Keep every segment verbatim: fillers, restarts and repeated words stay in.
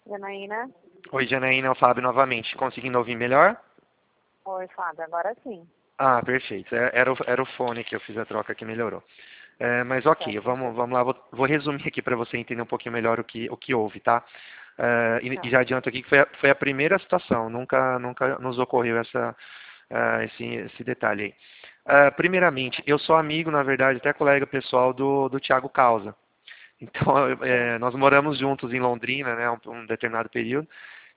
Janaína? Oi, Janaína, é o Fábio novamente. Conseguindo ouvir melhor? Oi, Fábio, agora sim. Ah, perfeito. É- Era o, era o fone que eu fiz a troca que melhorou. É, mas ok, Tá, vamos, vamos lá. Vou, vou resumir aqui para você entender um pouquinho melhor o que, o que houve, tá? É, e, e tá. já adianto aqui que foi a, foi a primeira situação. Nunca, nunca nos ocorreu essa, ah, esse, esse detalhe aí. Ah, primeiramente, eu sou amigo, na verdade, até colega pessoal do, do Thiago Causa. Então, Sim. é, nós moramos juntos em Londrina, né, um, um determinado período,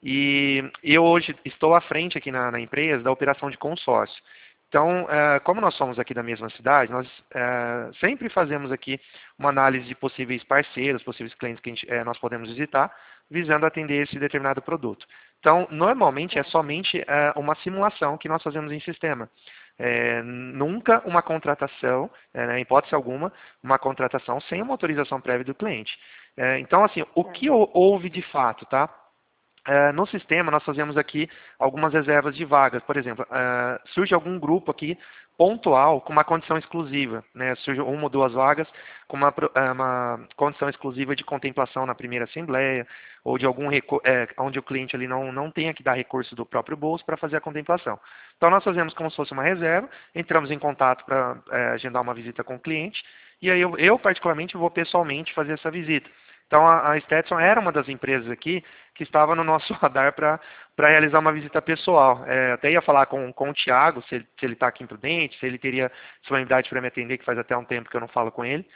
e eu hoje estou à frente aqui na, na empresa da operação de consórcio. Então, é, como nós somos aqui da mesma cidade, nós é, sempre fazemos aqui uma análise de possíveis parceiros, possíveis clientes que a gente, é, nós podemos visitar, visando atender esse determinado produto. Então, normalmente é Sim. somente é, uma simulação que nós fazemos em sistema. É, nunca uma contratação, é, né, em hipótese alguma, uma contratação sem uma autorização prévia do cliente. É, então, assim, o Sim. que houve de fato, tá? É, no sistema, nós fazemos aqui algumas reservas de vagas. Por exemplo, é, surge algum grupo aqui pontual com uma condição exclusiva. Né? Surge uma ou duas vagas com uma, pro- é, uma condição exclusiva de contemplação na primeira assembleia, ou de algum recu- é, onde o cliente ali não, não tenha que dar recurso do próprio bolso para fazer a contemplação. Então, nós fazemos como se fosse uma reserva, entramos em contato para é, agendar uma visita com o cliente, e aí eu, eu, particularmente, vou pessoalmente fazer essa visita. Então, a, a Stetson era uma das empresas aqui que estava no nosso radar para realizar uma visita pessoal. É, até ia falar com, com o Thiago, se ele se ele está aqui em Prudente, se ele teria disponibilidade para me atender, que faz até um tempo que eu não falo com ele.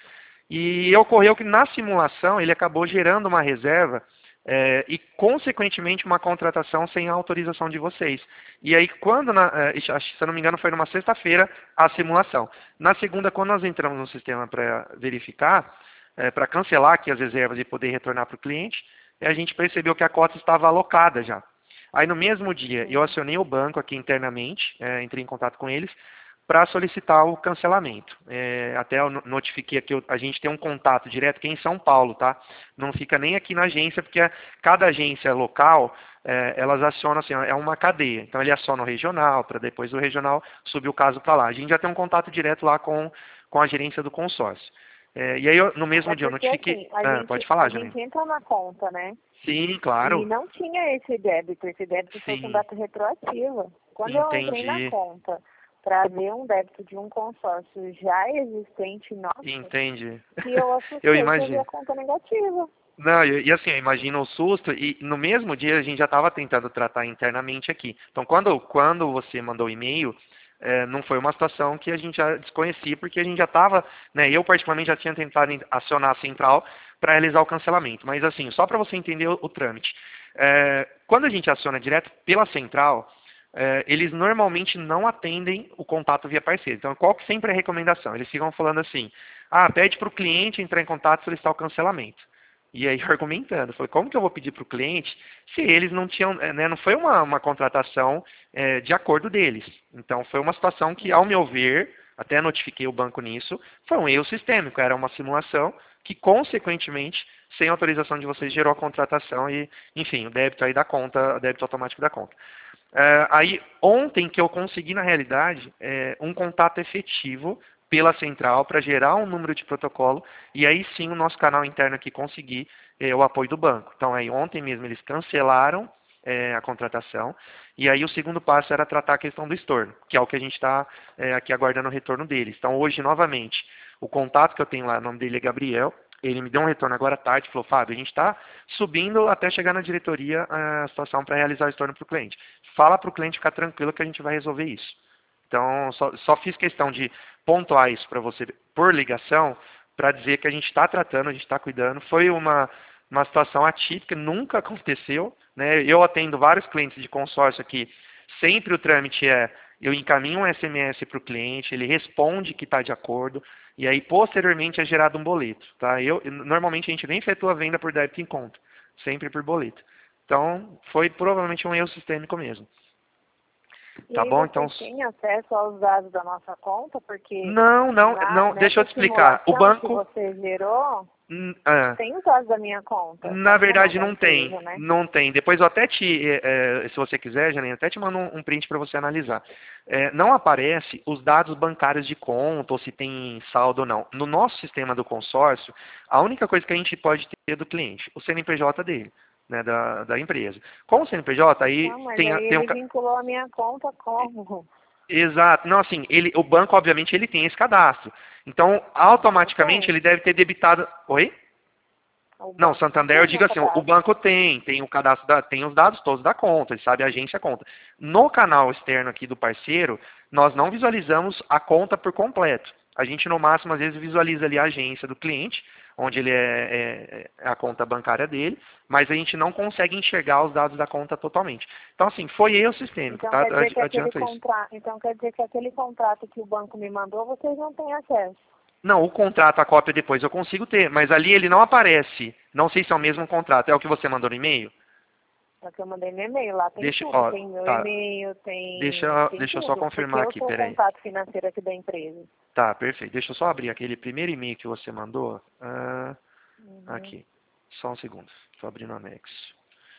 E ocorreu que na simulação ele acabou gerando uma reserva é, e, consequentemente, uma contratação sem a autorização de vocês. E aí, quando, na, é, se eu não me engano, foi numa sexta-feira a simulação. Na segunda, quando nós entramos no sistema para verificar, é, para cancelar aqui as reservas e poder retornar para o cliente, a gente percebeu que a cota estava alocada já. Aí no mesmo dia eu Sim. acionei o banco aqui internamente, é, entrei em contato com eles, para solicitar o cancelamento. É, até eu no- notifiquei aqui, eu- a gente tem um contato direto que é em São Paulo, tá? Não fica nem aqui na agência, porque a- cada agência local, é, elas acionam assim, ó, é uma cadeia. Então ele aciona o regional, para depois o regional subir o caso para lá. A gente já tem um contato direto lá com, com a gerência do consórcio. É, e aí, eu, no mesmo É dia, eu porque notifiquei... assim, a Ah, pode gente, a falar, Janaína. gente entra na conta, né? Sim, E claro. não tinha esse débito, esse débito foi com Sim, data retroativa. Quando eu entrei na entendi. conta para ver um débito de um consórcio já existente nosso, Entendi. que eu Eu assustei que eu vi a imagino. conta negativa. Não, e, e assim, eu imagino o susto, e no mesmo dia a gente já estava tentando tratar internamente aqui. Então, quando, quando você mandou o e-mail, eh, não foi uma situação que a gente já desconhecia, porque a gente já estava, né, eu particularmente já tinha tentado em- acionar a central para realizar o cancelamento. Mas assim, só para você entender o, o trâmite. Eh, quando a gente aciona direto pela central, eh, eles normalmente não atendem o contato via parceiro. Então, qual que sempre é a recomendação? Eles ficam falando assim, ah, pede para o cliente entrar em contato e solicitar o cancelamento. E aí argumentando, falei, como que eu vou pedir para o cliente se eles não tinham, eh, né, não foi uma, uma contratação eh, de acordo deles. Então foi uma situação que, ao meu ver, até notifiquei o banco nisso, foi um erro sistêmico, era uma simulação que, consequentemente, sem autorização de vocês, gerou a contratação e, enfim, o débito aí da conta, o débito automático da conta. Eh, aí, ontem que eu consegui, na realidade, eh, um contato efetivo pela central para gerar um número de protocolo e aí sim o nosso canal interno aqui conseguir eh, o apoio do banco. Então aí ontem mesmo eles cancelaram eh, a contratação e aí o segundo passo era tratar a questão do estorno, que é o que a gente está eh, aqui aguardando o retorno deles. Então hoje novamente o contato que eu tenho lá, o nome dele é Gabriel, ele me deu um retorno agora à tarde, falou, Fábio, a gente está subindo até chegar na diretoria a situação para realizar o estorno para o cliente. Fala para o cliente ficar tranquilo que a gente vai resolver isso. Então, só, só fiz questão de pontuar isso para você por ligação, para dizer que a gente está tratando, a gente está cuidando. Foi uma, uma situação atípica, nunca aconteceu. Né? Eu atendo vários clientes de consórcio aqui, sempre o trâmite é, eu encaminho um S M S para o cliente, ele responde que está de acordo, e aí posteriormente é gerado um boleto. Tá? Eu, normalmente a gente nem efetua a venda por débito em conta, sempre por boleto. Então, foi provavelmente um erro sistêmico mesmo. E Tá aí bom? Então, vocês têm acesso aos dados da nossa conta, porque não, não, na, não, deixa eu nessa te explicar. O simulação que banco, você gerou, hum, ah, tem os dados da minha conta, na da minha não, verdade da não tem, empresa, né? não tem. Depois eu até te, eh, eh, se você quiser, Janine, até te mando um, um print para você analisar. Eh, não aparece os dados bancários de conta, ou se tem saldo ou não. No nosso sistema do consórcio, a única coisa que a gente pode ter é do cliente, o C N P J dele. né, da, da empresa. Com o C N P J, aí Não, mas tem, a- aí tem um... ele ca- vinculou a minha conta como? Exato. Não, assim, ele, o banco, obviamente, ele tem esse cadastro. Então, Não, não automaticamente, tem. ele deve ter debitado... Oi? O Não, banco não Santander, eu tem meu digo assim, o cadastro. banco tem, tem o cadastro, da, tem os dados todos da conta, ele sabe a agência a conta. No canal externo aqui do parceiro, nós não visualizamos a conta por completo. A gente, no máximo, às vezes visualiza ali a agência do cliente, onde ele é, é- é a conta bancária dele, mas a gente não consegue enxergar os dados da conta totalmente. Então, assim, foi erro sistêmico, Então tá? quer dizer Adi- que aquele Adianta isso. contrato, então quer dizer que aquele contrato que o banco me mandou, vocês não têm acesso. Não, o contrato, a cópia depois eu consigo ter, mas ali ele não aparece. Não sei se é o mesmo contrato. É o que você mandou no e-mail? Só que eu mandei meu e-mail, lá tem Deixa, tudo, ó, tem meu tá. e-mail, tem, Deixa, tem deixa eu só tudo, porque confirmar eu aqui, sou o peraí. contato financeiro aqui da empresa. Tá, perfeito. Deixa eu só abrir aquele primeiro e-mail que você mandou. Ah, Uhum. aqui. Só um segundo. Estou abrindo o anexo.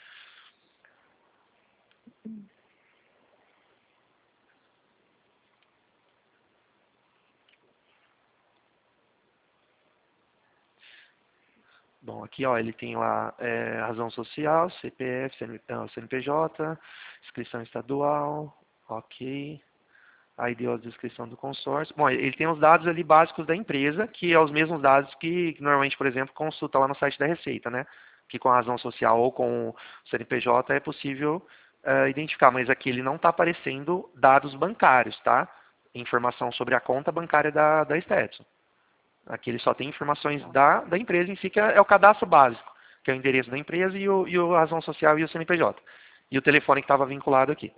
Bom, aqui ó, ele tem lá é, razão social, C P F, CN não, C N P J, inscrição estadual, ok. Aí deu a descrição do consórcio. Bom, ele tem os dados ali básicos da empresa, que é os mesmos dados que, que normalmente, por exemplo, consulta lá no site da Receita, né? Que com a razão social ou com o C N P J é possível eh, identificar, mas aqui ele não está aparecendo dados bancários, tá? Informação sobre a conta bancária da, da Stetson. Aqui ele só tem informações da, da empresa em si, que é, é o cadastro básico, que é o endereço da empresa e o, e o razão social e o C N P J. E o telefone que estava vinculado aqui.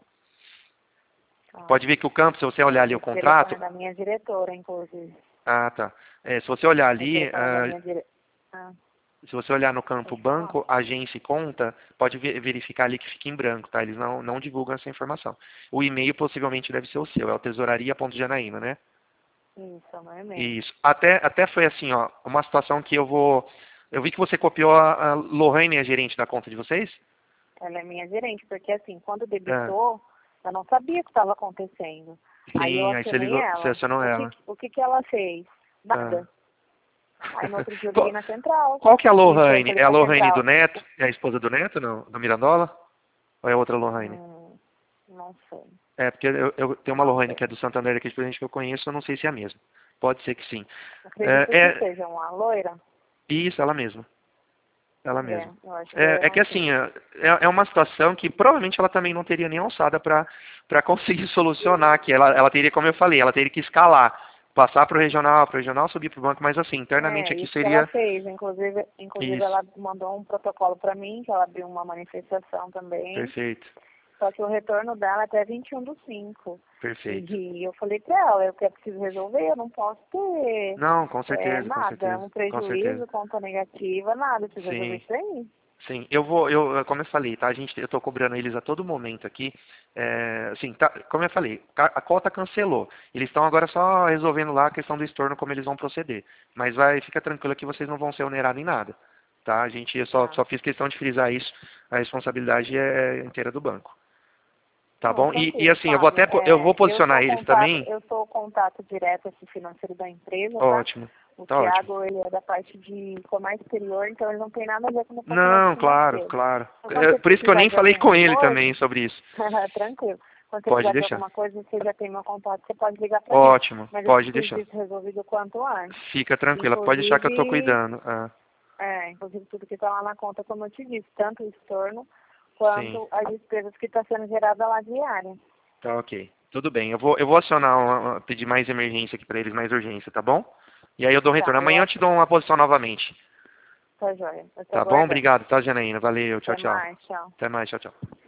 Tá. Pode ver que o campo, se você olhar ali o Esse telefone contrato, é da minha diretora, inclusive. ah, tá. É, se você olhar Esse ali, telefone é da ah, minha diretora. Ah, se você olhar no campo pode falar. banco, agência e conta, pode ve- verificar ali que fica em branco, tá? Eles não, não divulgam essa informação. O e-mail possivelmente deve ser o seu, é o tesouraria ponto janaína, né? Isso, é o meu e-mail. Isso. Até, até foi assim, ó, uma situação que eu vou... Eu vi que você copiou a, a Lohane, a gerente da conta de vocês? Ela é minha gerente, porque assim, quando É. debitou, eu não sabia o que estava acontecendo. Aí eu Sim, aí você acionei ligou, você ela. acionou O que, ela. o que, que ela fez? Ah. Nada. Aí no outro dia eu liguei Qual na central. qual que é a E eu Lohane? falei É a pra Lohane do central, Neto? É a esposa do Neto, não? Do Mirandola? Ou é outra Lohane? hum, não sei, É, porque eu, eu tenho uma não Lohane sei. que é do Santander aqui de presente que eu conheço, eu não sei se é a mesma. Pode ser que sim. Acredito É, que é seja uma loira. isso, ela mesma. Ela É, mesma. eu acho que É, eu é que não assim, sei. é, é uma situação que provavelmente ela também não teria nem alçada para para conseguir solucionar, que ela, ela teria, como eu falei, ela teria que escalar, passar para o regional, para o regional subir para o banco, mas assim, internamente É, aqui isso que ela seria fez. Inclusive, inclusive isso. ela mandou um protocolo para mim, que ela abriu uma manifestação também. Perfeito, Só que o retorno dela é até vinte e um do cinco. perfeito. E eu falei pra ela, eu que é preciso resolver, eu não posso ter Não, com é, certeza, com nada, certeza, um com certeza. prejuízo, conta negativa, nada, eu preciso resolver Sim. isso aí. Sim, eu vou, eu, como eu falei, tá? A gente, eu estou cobrando eles a todo momento aqui. É, assim, tá, como eu falei, ca- a cota cancelou. Eles estão agora só resolvendo lá a questão do estorno, como eles vão proceder. Mas vai, fica tranquilo que vocês não vão ser onerados em nada, tá? A gente, eu só, Tá. só fiz questão de frisar isso. A responsabilidade é inteira do banco, tá Não, bom? E, e tranquilo, assim, eu vou Fábio. até, po- eu vou É, eu posicionar sou eles contato, também. eu sou o contato direto assim, financeiro da empresa, tá? Ótimo, O tá ótimo. Thiago, ele é da parte de comércio exterior, então ele não tem nada a ver com o departamento Não, claro, financeiro. claro. Então, quando É, você por isso que eu precisar nem de falei alguma com ele coisa, também sobre isso. tranquilo. Quando você Pode precisar de deixar. alguma coisa, você já tem meu contato, você pode ligar para mim. Ótimo, Mas eu pode preciso deixar. disso resolvido o quanto antes. Fica tranquila, pode deixar que eu estou Inclusive, cuidando. Ah, é, inclusive tudo que está lá na conta, como eu te disse, tanto o estorno sim, quanto as despesas que estão sendo geradas lá diária. tá ok. Tudo bem, eu vou, eu vou acionar, uma, uma- pedir mais emergência aqui para eles, mais urgência, tá bom? E aí eu dou um Tá, retorno. eu Amanhã eu te acho. dou uma posição novamente. Tá joia. Eu tô Tá bom? aguardando. Obrigado, tá, Janaína? Valeu, tchau, Até tchau. mais, tchau. Até mais, tchau, tchau.